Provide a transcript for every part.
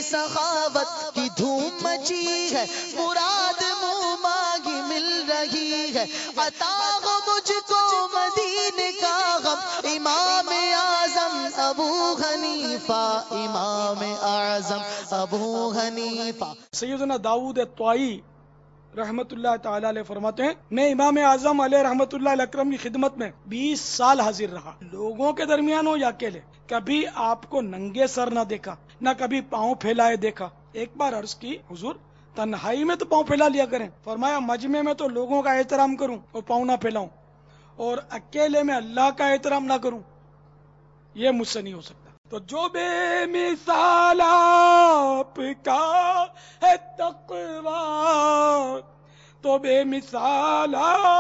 سخاوت کی دھوم مچی ہے، مراد منہ مانگی مل رہی ہے، عطا ہو مجھ کو مدینے کا غم، امام اعظم ابو حنیفہ، امام اعظم ابو حنیفہ۔ سیدنا داؤد طائی رحمت اللہ تعالی علیہ فرماتے ہیں، میں امام اعظم علیہ رحمت اللہ علیہ اکرم کی خدمت میں 20 سال حاضر رہا، لوگوں کے درمیان ہو یا اکیلے، کبھی آپ کو ننگے سر نہ دیکھا، نہ کبھی پاؤں پھیلائے دیکھا۔ ایک بار عرض کی، حضور تنہائی میں تو پاؤں پھیلا لیا کریں، فرمایا مجمع میں تو لوگوں کا احترام کروں اور پاؤں نہ پھیلاؤں، اور اکیلے میں اللہ کا احترام نہ کروں، یہ مجھ سے نہیں ہو سکتا۔ تو جو بے مثال آپ کا ہے تقویٰ، تو بے مثال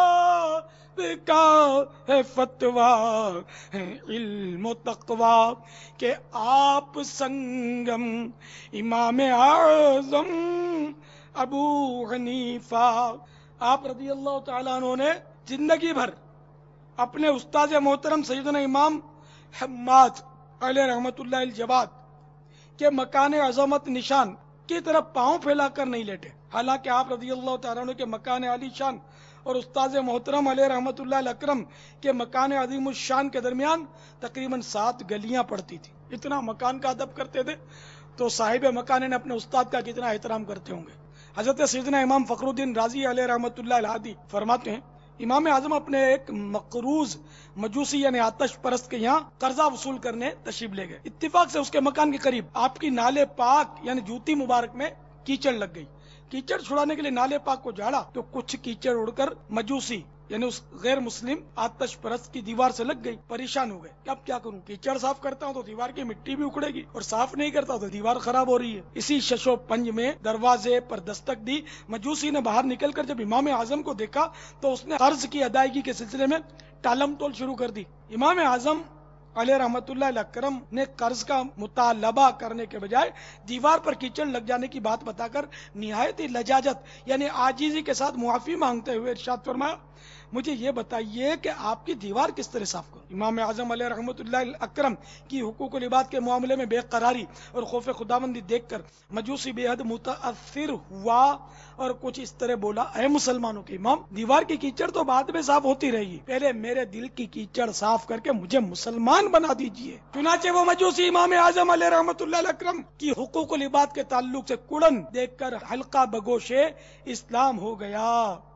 آپ کا ہے فتویٰ، ہے علم و تقویٰ، کہ آپ سنگم امام اعظم ابو حنیفہ۔ آپ رضی اللہ تعالیٰ عنہ نے زندگی بھر اپنے استاد محترم سیدنا امام حماد علیہ رحمت اللہ الجواد کے مکان عظمت نشان کی طرف پاؤں پھیلا کر نہیں لیٹے، حالانکہ آپ رضی اللہ تعالیٰ عنہ کے مکان علی شان اور استاد محترم علیہ رحمت اللہ الاکرم کے مکان عظیم الشان کے درمیان تقریباً 7 گلیاں پڑتی تھی۔ اتنا مکان کا ادب کرتے تھے، تو صاحب مکان نے اپنے استاد کا کتنا احترام کرتے ہوں گے۔ حضرت سیدنا امام فخر الدین رازی علیہ رحمت اللہ الہادی فرماتے ہیں، امام اعظم اپنے ایک مقروض مجوسی یعنی آتش پرست کے یہاں قرضہ وصول کرنے تشریف لے گئے۔ اتفاق سے اس کے مکان کے قریب آپ کی نالے پاک یعنی جوتی مبارک میں کیچڑ لگ گئی۔ کیچڑ چھڑانے کے لیے نالے پاک کو جھاڑا تو کچھ کیچڑ اڑ کر مجوسی یعنی اس غیر مسلم آتش پرست کی دیوار سے لگ گئی۔ پریشان ہو گئے کہ اب کیا کروں، کیچڑ صاف کرتا ہوں تو دیوار کی مٹی بھی اکھڑے گی، اور صاف نہیں کرتا تو دیوار خراب ہو رہی ہے۔ اسی شش و پنج میں دروازے پر دستک دی، مجوسی نے باہر نکل کر جب امام اعظم کو دیکھا تو اس نے قرض کی ادائیگی کے سلسلے میں ٹالم ٹول شروع کر دی۔ امام اعظم علیہ رحمت اللہ الاکرم نے قرض کا مطالبہ کرنے کے بجائے دیوار پر کیچڑ لگ جانے کی بات بتا کر نہایت ہی لجاجت یعنی عاجزی کے ساتھ معافی مانگتے ہوئے ارشاد فرمایا، مجھے یہ بتائیے کہ آپ کی دیوار کس طرح صاف کروں۔ امام اعظم علیہ رحمت اللہ الاکرم کی حقوق العباد کے معاملے میں بے قراری اور خوف خداوندی دیکھ کر مجوسی بے حد متاثر ہوا اور کچھ اس طرح بولا، اے مسلمانوں کے امام، دیوار کی کیچڑ تو بعد میں صاف ہوتی رہے گی، پہلے میرے دل کی کیچڑ صاف کر کے مجھے مسلمان بنا دیجئے۔ چنانچہ وہ مجوسی امام اعظم علیہ رحمت اللہ الاکرم کی حقوق العباد کے تعلق سے کڑن دیکھ کر حلقہ بگوشے اسلام ہو گیا۔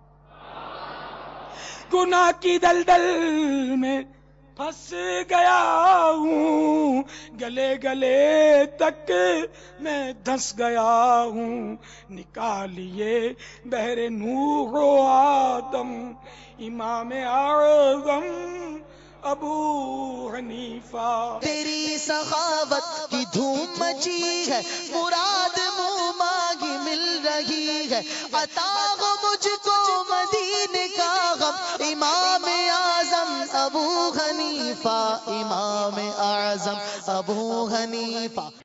گناہ کی دلدل میں پھنس گیا ہوں، گلے گلے تک میں دھنس گیا ہوں، نکالیے بحر نوح و آدم امام اعظم ابو حنیفہ۔ تیری سخاوت کی دھوم مچی ہے، مراد منہ مانگی مل رہی ہے، عطا ہو مجھ کو مدینے کا غم، امام اعظم ابو حنیفہ، امام اعظم ابو حنیفہ۔